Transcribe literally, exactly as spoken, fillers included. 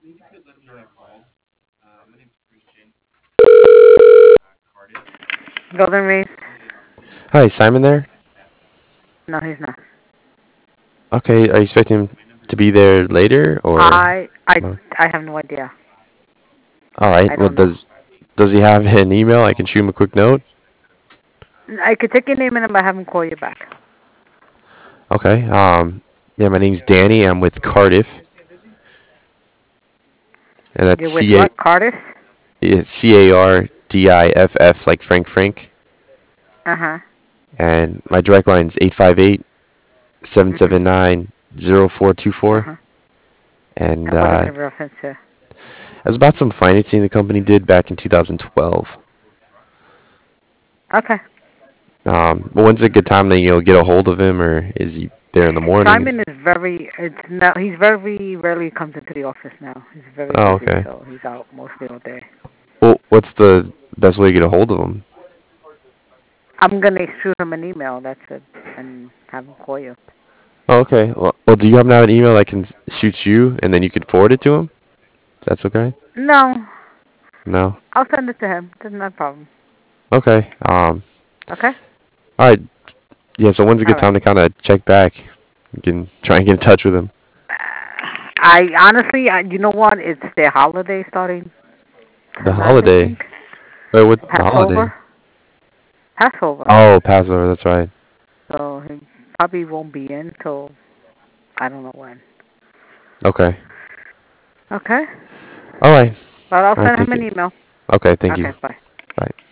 Golden Reef? Hi, Simon there? No, he's not. Okay, are you expecting him to be there later or I I no? I have no idea. All right. I Well, don't know. does does he have an email? I can shoot him a quick note. I could take your name and number, have him call you back. Okay. Um. Yeah, my name's Danny. I'm with Cardiff, and that's You're with C A what? Cardiff? yeah, C A R D I F F like Frank Frank. Uh huh. And my direct line is eight five eight seven Mhm. seven nine zero four two Uh four. huh. And And what is uh, it reference to? it was about some financing the company did back in two thousand twelve. Okay. Um, but when's a good time that you'll get a hold of him, or is he there in the morning? Simon is very. It's now. He's very rarely comes into the office now. He's very Oh, busy, okay. so he's out mostly all day. Well, what's the best way to get a hold of him? I'm gonna shoot him an email. That's it, and have him call you. Oh, okay. Well, well, do you happen to have an email I can s- shoot you, and then you can forward it to him? That's okay. No, No. I'll send it to him. That's no problem. Okay. Um. Okay. All right. Yeah. So when's a All good right. time to kind of check back? You can try and get in touch with him. I honestly, I, you know what? It's their holiday starting The tonight, I holiday. think. Wait, what? The holiday? Passover. Passover. Oh, Passover. That's right. So he probably won't be in till I don't know when. Okay. Okay. All right. But I'll All right. send him Thank an you. email. Okay. Thank you. Okay. Bye. Bye.